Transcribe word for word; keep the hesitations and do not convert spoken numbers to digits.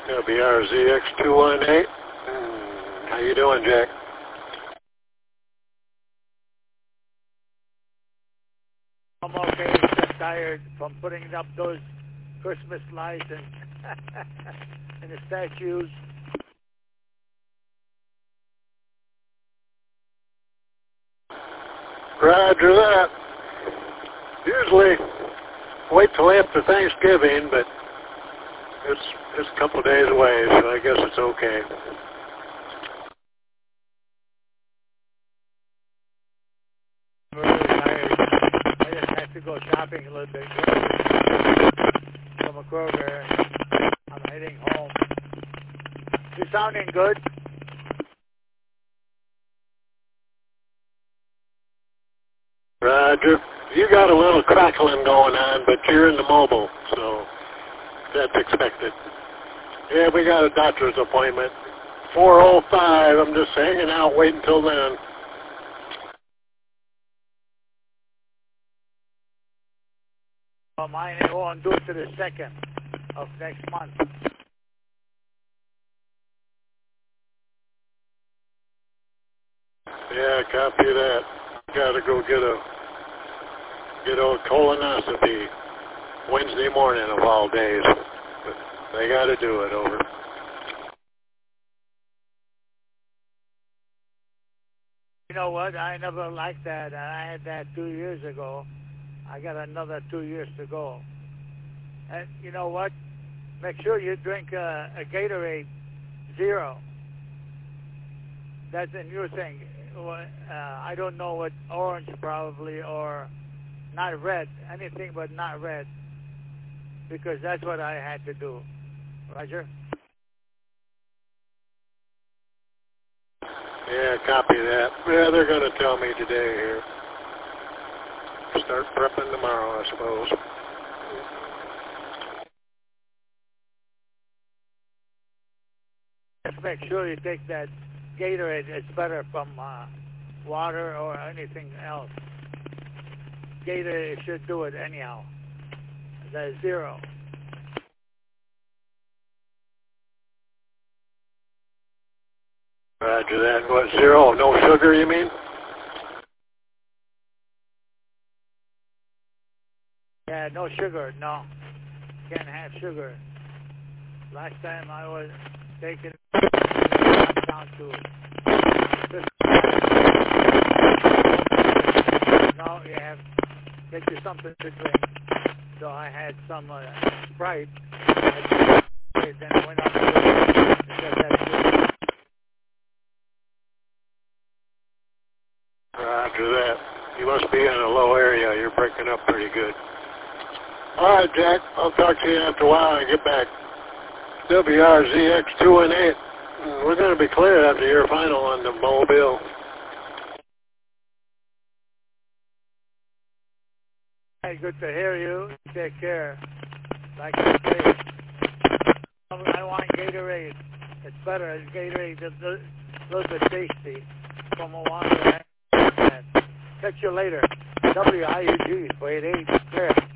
W R Z X two one eight. How you doing, Jack? I'm okay, just tired from putting up those Christmas lights and, and the statues. Roger that. Usually wait till after Thanksgiving, but it's it's a couple of days away, so I guess it's okay. I'm really tired. I just had to go shopping a little bit from a Kroger. I'm heading home. You sounding good? Roger. You got a little crackling going on, but you're in the mobile, so that's expected. Yeah, we got a doctor's appointment. four oh five. I'm just hanging out, waiting until then. Well, mine ain't going due to the second of next month. Yeah, copy that. Gotta go get a get a colonoscopy Wednesday morning of all days. But they gotta do it, over. You know what? I never liked that. I had that two years ago. I got another two years to go. And you know what? Make sure you drink a, a Gatorade Zero. That's a new thing. Uh, I don't know what, orange probably, or not red. Anything but not red. Because that's what I had to do. Roger? Yeah, copy that. Yeah, they're going to tell me today here. Start prepping tomorrow, I suppose. Just make sure you take that Gatorade. It's better from uh, water or anything else. Gatorade should do it anyhow. The Zero. Roger that. What, zero? No sugar, you mean? Yeah, no sugar, no. Can't have sugar. Last time I was taking it down to no, you have get you something to drink. So I had some uh, Sprite, and then I went up to it because that's good. Roger that. You must be in a low area. You're breaking up pretty good. All right, Jack. I'll talk to you after a while and get back. W R Z X two one eight. We're going to be clear after your final on the Mobile. Hey, good to hear you. Take care. Like I say, I want Gatorade. It's better. Gatorade is a little bit tasty from a water. Catch you later. W I U G, eight eight. Clear.